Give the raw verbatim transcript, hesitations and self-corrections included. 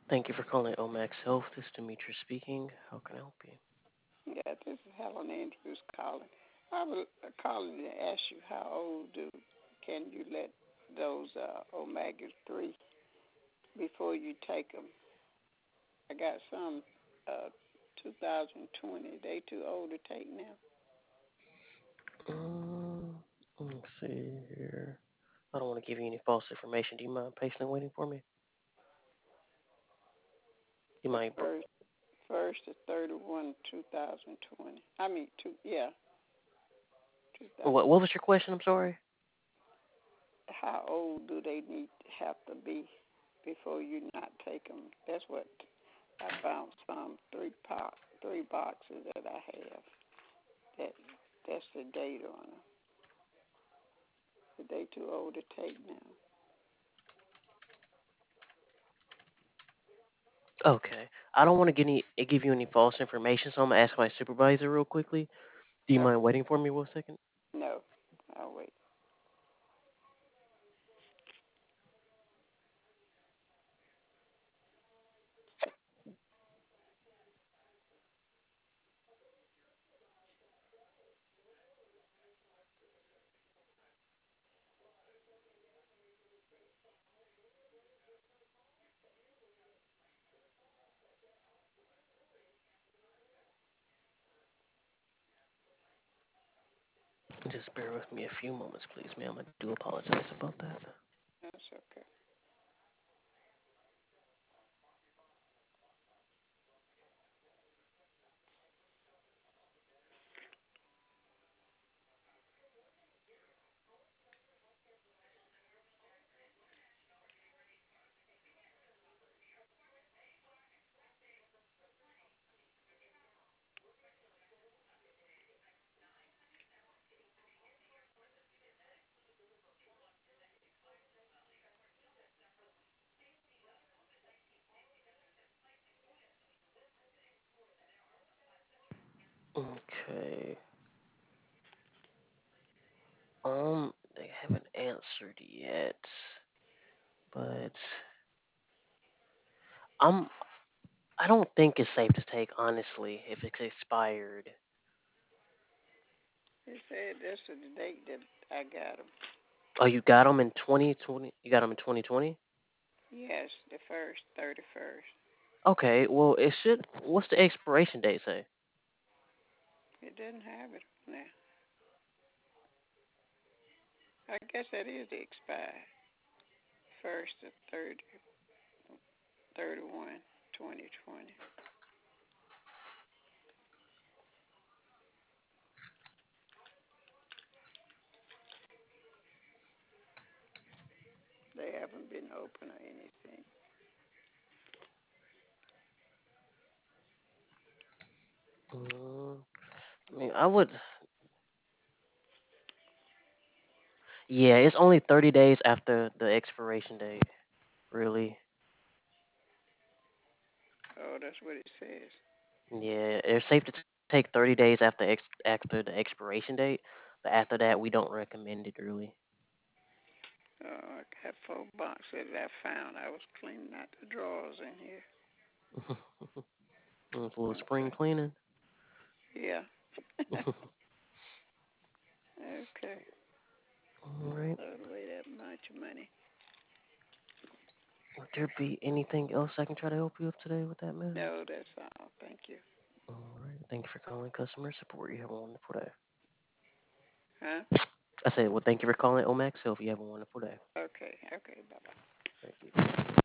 Thank you for calling Omax Health. This is Demetrius speaking. How can I help you? Yeah, this is Helen Andrews calling. I was uh, calling to ask you how old do can you let those uh, omega three before you take them? I got some uh, two thousand twenty. They too old to take now. Um, let's see here. I don't want to give you any false information. Do you mind patiently waiting for me? You The might. first first is thirty one two thousand twenty. I mean two yeah two What thousand. What was your question? I'm sorry. How old do they need to have to be before you not take them? That's what I found some three po- three boxes that I have. That that's the date on them. But they too old to take now. Okay. I don't want to get any give you any false information, so I'm gonna ask my supervisor real quickly. Do you mind Okay. waiting for me one second? No, I'll wait. Just bear with me a few moments, please, ma'am. I do apologize about that. That's okay. Okay. Um, they haven't answered yet, but I'm I don't think it's safe to take, honestly, if it's expired. He said this is the date that I got them. Oh, you got them in twenty twenty? You got them in twenty twenty? Yes, the first, thirty first. Okay, well, it should. What's the expiration date say? It doesn't have it now. I guess that is the expired. First to thirty, thirty one, twenty twenty. They haven't been open or anything. Mm, I mean, I would. Yeah, it's only thirty days after the expiration date, really. Oh, that's what it says. Yeah, it's safe to t- take thirty days after ex- after the expiration date, but after that, we don't recommend it, really. Oh, I got four boxes that I found. I was cleaning out the drawers in here. It's a little spring Okay. cleaning. Yeah. Okay. All right. Throw away that much money. Would there be anything else I can try to help you with today with that, ma'am? No, that's all. Thank you. All right. Thank you for calling customer support. You have a wonderful day. Huh? I said, well, thank you for calling Omax Health. You have a wonderful day. Okay. Okay. Bye bye. Thank you.